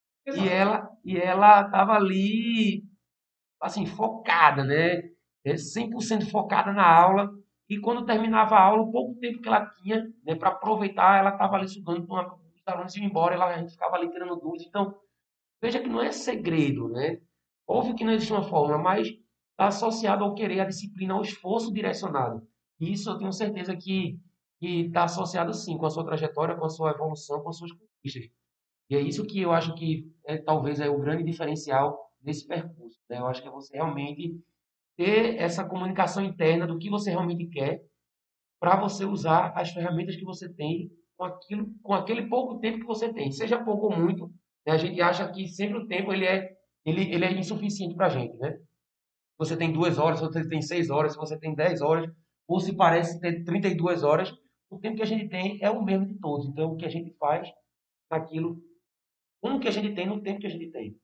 E ela estava ali, assim, focada, né? 100% focada na aula. E quando terminava a aula, o pouco tempo que ela tinha, né, para aproveitar, ela estava ali estudando, os alunos iam embora, a gente ficava ali tirando dúvidas. Então, veja que não é segredo, né? Óbvio que não existe uma fórmula, mas está associado ao querer, à disciplina, ao esforço direcionado. E isso eu tenho certeza que está associado sim com a sua trajetória, com a sua evolução, com as suas conquistas. E é isso que eu acho que talvez é o grande diferencial desse percurso, né? Eu acho que é você realmente ter essa comunicação interna do que você realmente quer para você usar as ferramentas que você tem com aquilo, com aquele pouco tempo que você tem, seja pouco ou muito, né? A gente acha que sempre o tempo ele é insuficiente para a gente, né? Você tem 2 horas, se você tem 6 horas, se você tem 10 horas, ou se parece ter 32 horas, o tempo que a gente tem é o mesmo de todos. Então, o que a gente faz naquilo, com o que a gente tem, no tempo que a gente tem.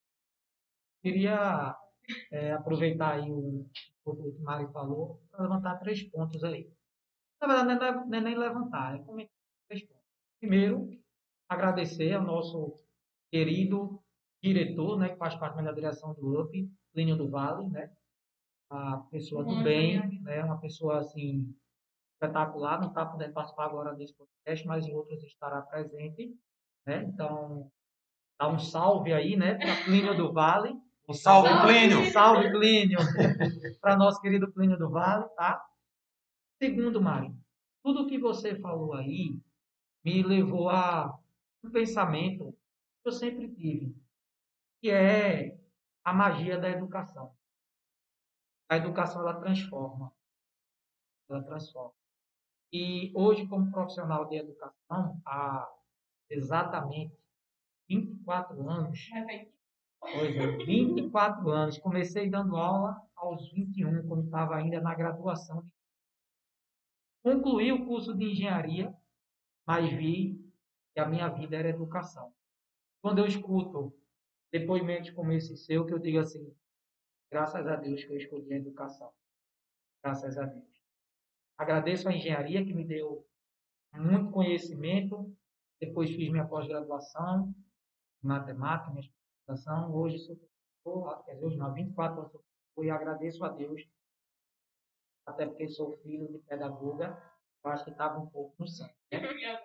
Queria aproveitar aí o que o Mário falou para levantar 3 pontos aí. Na verdade, não é nem levantar, é comentar 3 pontos. Primeiro, agradecer ao nosso querido diretor, né, que faz parte da direção do UP, Plínio do Vale, né, a pessoa do bem, né, uma pessoa assim espetacular, não está podendo participar agora desse podcast, mas em outros estará presente, né? Então, dá um salve aí, né, para Plínio do Vale. Um salve, Plínio! Salve, Plínio! Para nosso querido Plínio do Vale, tá? Segundo, Mário, tudo que você falou aí me levou a um pensamento que eu sempre tive, que é a magia da educação. A educação, ela transforma. Ela transforma. E hoje, como profissional de educação, há exatamente 24 anos, pois é, 24 anos, comecei dando aula aos 21, quando estava ainda na graduação. Concluí o curso de engenharia, mas vi que a minha vida era educação. Quando eu escuto depoimentos como esse seu, que eu digo assim, graças a Deus que eu escolhi a educação. Graças a Deus. Agradeço a engenharia que me deu muito conhecimento. Depois fiz minha pós-graduação em matemática, minha especialização. Hoje sou professor, quer dizer, hoje não, há 24 anos sou professor e agradeço a Deus, até porque sou filho de pedagoga. Eu acho que estava um pouco no sangue, né?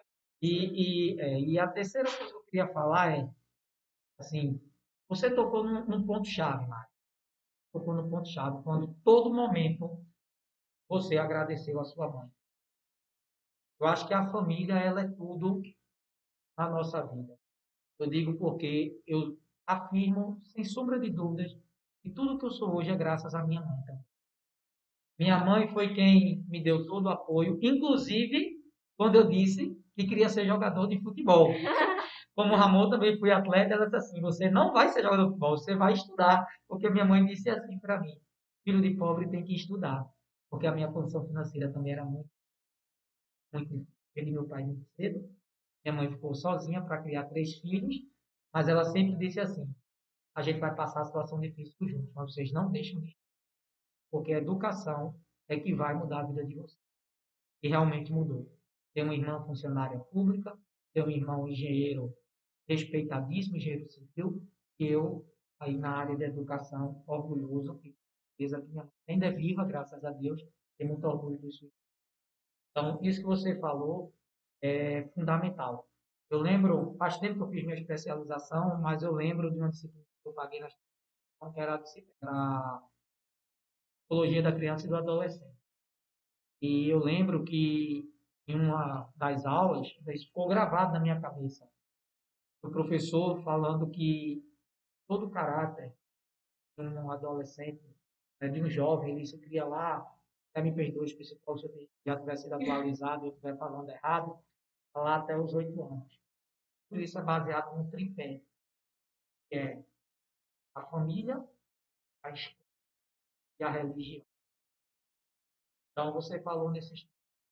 E a terceira coisa que eu queria falar é, assim, você tocou num ponto-chave, Mário. Tocou num ponto-chave, quando todo momento você agradeceu a sua mãe. Eu acho que a família, ela é tudo na nossa vida. Eu digo porque eu afirmo, sem sombra de dúvidas, que tudo que eu sou hoje é graças à minha mãe também. Minha mãe foi quem me deu todo o apoio, inclusive quando eu disse que queria ser jogador de futebol. Como o Ramon também foi atleta, ela disse assim, você não vai ser jogador de futebol, você vai estudar. Porque minha mãe disse assim para mim, filho de pobre tem que estudar. Porque a minha condição financeira também era muito, muito difícil. Perdi meu pai muito cedo. Minha mãe ficou sozinha para criar 3 filhos, mas ela sempre disse assim, a gente vai passar a situação difícil juntos, mas vocês não deixam de estudar. Porque a educação é que vai mudar a vida de vocês. E realmente mudou. Tenho uma irmã funcionária pública, tenho um irmão engenheiro respeitadíssimo, engenheiro civil, e eu, aí na área da educação, orgulhoso, que certeza que minha mãe ainda é viva, graças a Deus, tenho muito orgulho disso. Então, isso que você falou é fundamental. Eu lembro, faz tempo que eu fiz minha especialização, mas eu lembro de uma disciplina que eu paguei na especialização, que era a Psicologia da Criança e do Adolescente. E eu lembro que em uma das aulas, isso ficou gravado na minha cabeça, o professor falando que todo o caráter de um adolescente, né, de um jovem, ele se cria lá, até me perdoe, psicólogo, se eu já tivesse sido atualizado, eu estiver falando errado, lá até os 8 anos. Tudo isso é baseado no tripé, que é a família, a escola e a religião. Então, você falou nesses...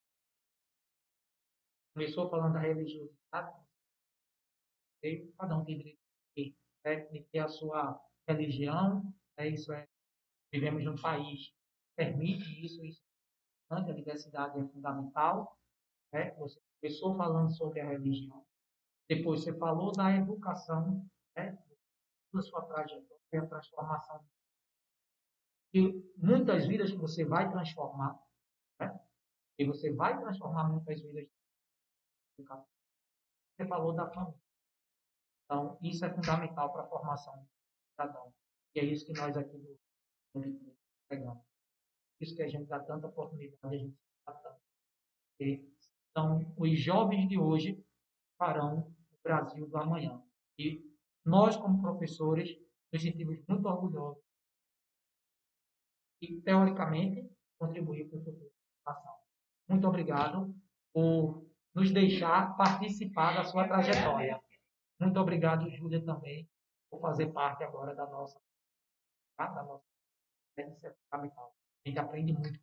Começou falando da religiosidade, cada um tem direito de ter a sua religião, isso é, vivemos num país que permite isso, a diversidade é fundamental, né? Você começou falando sobre a religião, depois você falou da educação, né? Da sua trajetória, a transformação, e muitas vidas que você vai transformar, né? E você vai transformar muitas vidas. Você falou da família. Então, isso é fundamental para a formação do cidadão. E é isso que nós aqui do pegamos. Isso que a gente dá tanta oportunidade, a gente dá tanto. Então, os jovens de hoje farão o Brasil do amanhã. E nós, como professores, nos sentimos muito orgulhosos e, teoricamente, contribuir para o futuro da educação. Muito obrigado por nos deixar participar da sua trajetória. Muito obrigado, Júlia, também, por fazer parte agora da nossa fundamental. A gente aprende muito.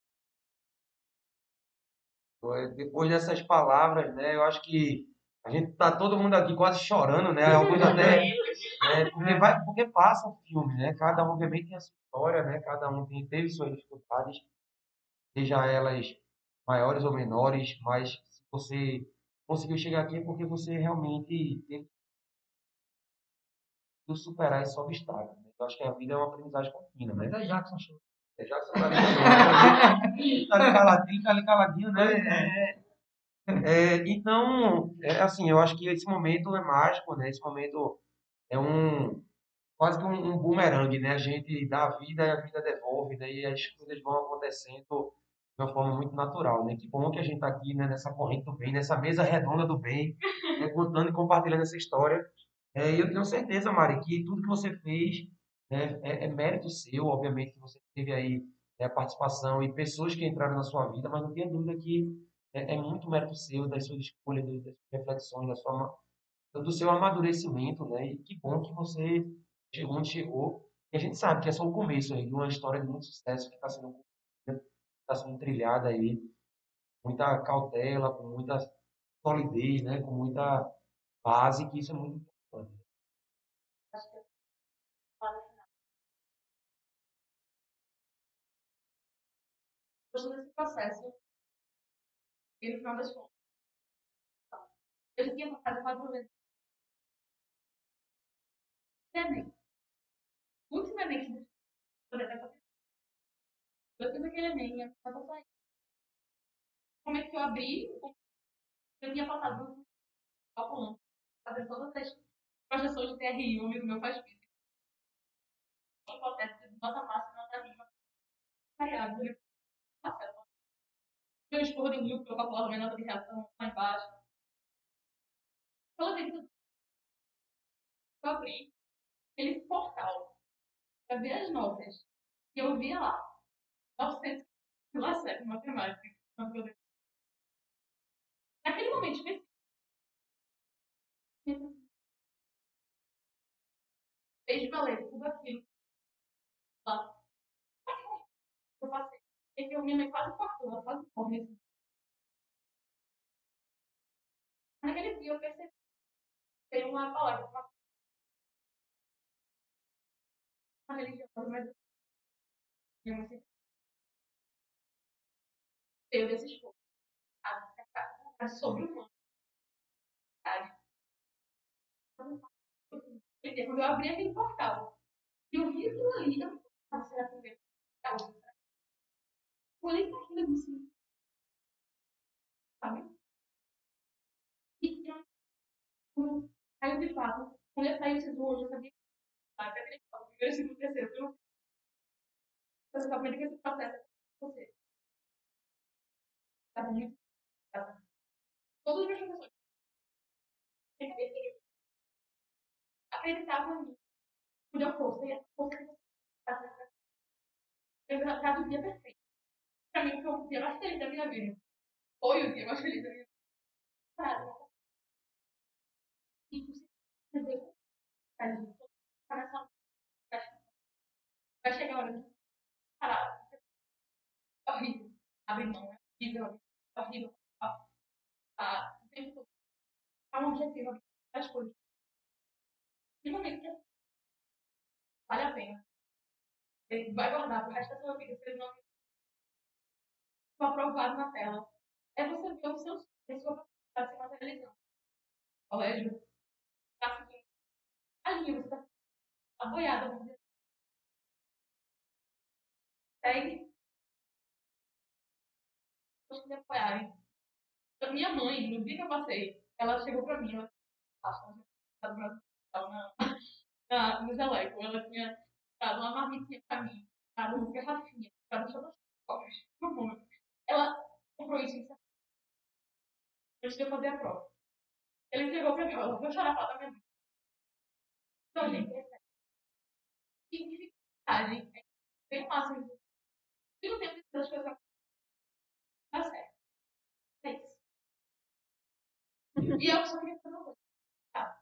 Depois dessas palavras, né, eu acho que a gente está todo mundo aqui quase chorando, né? Alguns até, porque passa o filme, né? Cada um obviamente tem a sua história, né? Cada um teve suas dificuldades, seja elas maiores ou menores, mas se você conseguiu chegar aqui é porque você realmente teve que superar esse obstáculo, né? Eu acho que a vida é uma aprendizagem contínua, né? Mas é Jackson. Já que você tá ali, tá ali caladinho, né? Então, assim, eu acho que esse momento é mágico, né? Esse momento é quase que um bumerangue, né? A gente dá a vida e a vida devolve, daí as coisas vão acontecendo de uma forma muito natural, né? Que bom que a gente está aqui, né, nessa corrente do bem, nessa mesa redonda do bem, né, contando e compartilhando essa história. E eu tenho certeza, Mari, que tudo que você fez, né, é mérito seu, obviamente que você teve aí, a participação e pessoas que entraram na sua vida, mas não tenha dúvida que é muito mérito seu, das suas escolhas, das suas reflexões, do seu amadurecimento, né? E que bom que você chegou onde chegou. E a gente sabe que é só o começo aí de uma história de muito sucesso que está sendo trilhada aí, com muita cautela, com muita solidez, né? Com muita base, que isso é muito importante. Acho que eu falo no final. Gostando desse processo, e no final das contas, eu já tinha passado 4 vezes no Enem. Muitos Enem que poderia ter acontecido. Eu fiz aquele Enem, eu estava saindo. No momento que eu abri, eu tinha passado no calculando, fazendo todas as projeções de TRI, o amigo meu faz física. Hipotética de nota máxima, nota mínima, variável. Ele passa. Meu esporro de grupo, eu calculava minha nota de reação lá embaixo. Toda vez que eu abri aquele portal para ver as notas, e eu via lá, 900,7 matemática. Naquele momento específico, fez valer tudo aquilo lá. Eu passei. E que eu minha mãe quase cortou, ela quase morre. Naquele dia eu percebi que tem uma palavra uma religiosa, mas eu não sei veio desse esforço. A sobre humano. Quando eu abri aquele portal, e eu vi aquilo ali, eu não será que eu vejo? Eu olhei para aquilo e disse, sabe? E aí, de fato, quando eu saí do hoje, eu sabia que até aquele primeiro, segundo, terceiro, eu sabia que esse processo é com você. Estava muito complicado. Todos os meus professores acreditavam em mim, onde eu fosse, e a força que você estava. Eu estava o dia perfeito. Para mim, foi o dia mais feliz da minha vida. Foi o dia mais feliz da minha vida. Parada. E você entendeu? Vai chegar a hora de parar. É horrível. Abrir mão, é horrível. É horrível. O tempo todo. Há um objetivo das coisas. E no momento que vale a pena. Ele vai guardar pro resto da sua vida se ele não for aprovado na tela. É você ver o seu sonho, a sua capacidade se materializando. Colégio, tá seguindo. Ali você tá apoiada, vamos dizer. Segue, os que me apoiarem. A minha mãe, no dia que eu passei, ela chegou pra mim, ela estava no jaleco. Ela tinha dado uma marmitinha pra mim, dado uma garrafinha, dado todas as coisas. Ela comprou isso antes de eu fazer a prova. Ele entregou pra mim, eu vou chorar pra da minha mãe. Então, gente, significado, bem fácil. E não tem muitas coisas pra dar certo. É isso. E eu só queria fazer uma coisa. Tá?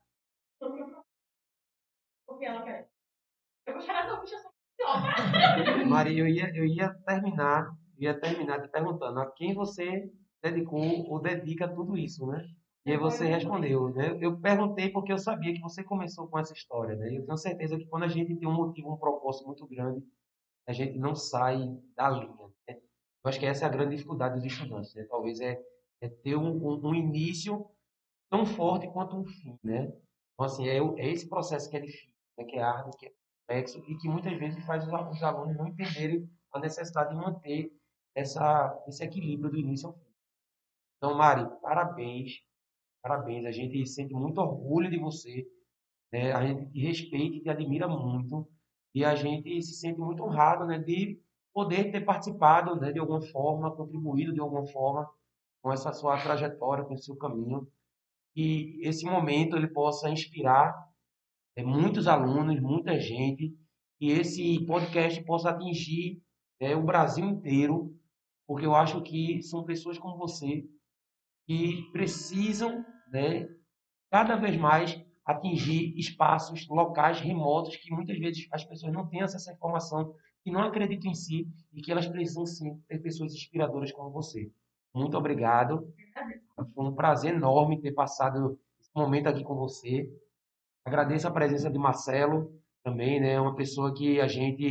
Porque ela quer. Eu vou chorar não, puxa só. Mari, eu ia terminar te perguntando a quem você dedicou ou dedica tudo isso, né? E aí você respondeu, né? Eu perguntei porque eu sabia que você começou com essa história, né? Eu tenho certeza que quando a gente tem um motivo, um propósito muito grande, a gente não sai da linha, né? Eu acho que essa é a grande dificuldade dos estudantes, né? Talvez é ter um início tão forte quanto um fim, né? Então, assim, é esse processo que é difícil, né? Que é árduo, que é complexo e que muitas vezes faz os alunos não entenderem a necessidade de manter esse equilíbrio do início ao fim. Então, Mari, parabéns, parabéns. A gente sente muito orgulho de você, né? A gente te respeita e te admira muito e a gente se sente muito honrado, né, de poder ter participado, né, de alguma forma, contribuído de alguma forma com essa sua trajetória, com esse seu caminho. E esse momento ele possa inspirar muitos alunos, muita gente, e esse podcast possa atingir o Brasil inteiro, porque eu acho que são pessoas como você que precisam, né, cada vez mais atingir espaços locais remotos que muitas vezes as pessoas não têm acesso à informação, que não acreditam em si e que elas precisam sim ter pessoas inspiradoras como você. Muito obrigado. Foi um prazer enorme ter passado esse momento aqui com você. Agradeço a presença de Marcelo também, né? Uma pessoa que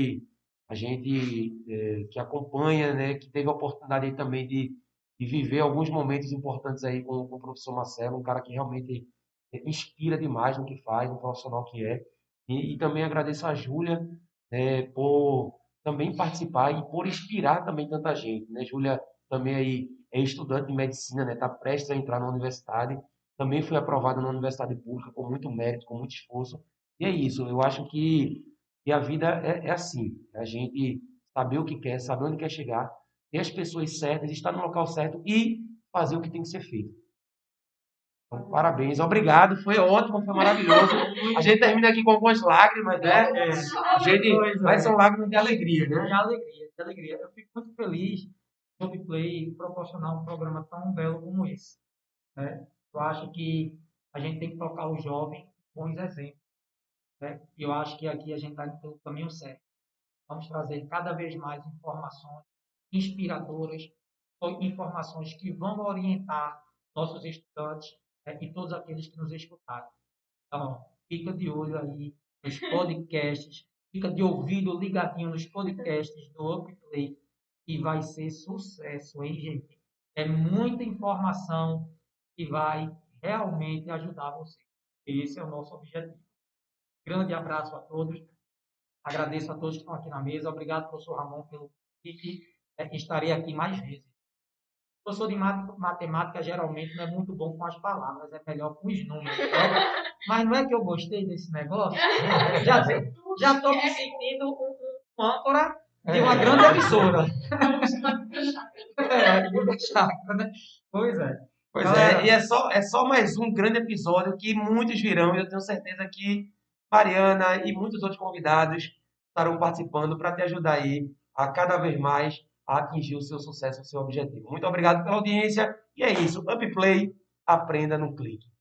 a gente que acompanha, né? Que teve a oportunidade aí também de viver alguns momentos importantes aí com o professor Marcelo, um cara que realmente inspira demais no que faz, no profissional que é. E também agradeço a Júlia, né? Por também participar e por inspirar também tanta gente, né? Júlia também aí é estudante de medicina, né? Está prestes a entrar na universidade. Também fui aprovado na universidade pública com muito mérito, com muito esforço. E é isso, eu acho que a vida é assim, a gente saber o que quer, saber onde quer chegar, ter as pessoas certas, estar no local certo e fazer o que tem que ser feito. Então, parabéns, obrigado, foi ótimo, foi maravilhoso. A gente termina aqui com algumas lágrimas, né? A gente, mas são lágrimas de alegria, né? De alegria, de alegria. Eu fico muito feliz do Upplay proporcionar um programa tão belo como esse, né? Eu acho que a gente tem que tocar o jovem com bons exemplos, né? E eu acho que aqui a gente está pelo caminho certo. Vamos trazer cada vez mais informações inspiradoras, informações que vão orientar nossos estudantes, né, e todos aqueles que nos escutarem. Então, fica de olho aí nos podcasts, fica de ouvido ligadinho nos podcasts do Upplay, que vai ser sucesso, hein, gente? É muita informação que vai realmente ajudar você. Esse é o nosso objetivo. Grande abraço a todos. Agradeço a todos que estão aqui na mesa. Obrigado, professor Ramon, pelo convite. Estarei aqui mais vezes. O professor de matemática geralmente não é muito bom com as palavras, é melhor com os números. Né? Mas não é que eu gostei desse negócio? Já estou me sentindo um âncora de uma grande emissora. Né? Pois é. Pois Galera, e é só mais um grande episódio que muitos virão, e eu tenho certeza que Mariana e muitos outros convidados estarão participando para te ajudar aí a cada vez mais a atingir o seu sucesso, o seu objetivo. Muito obrigado pela audiência, e é isso. Upplay, aprenda no clique.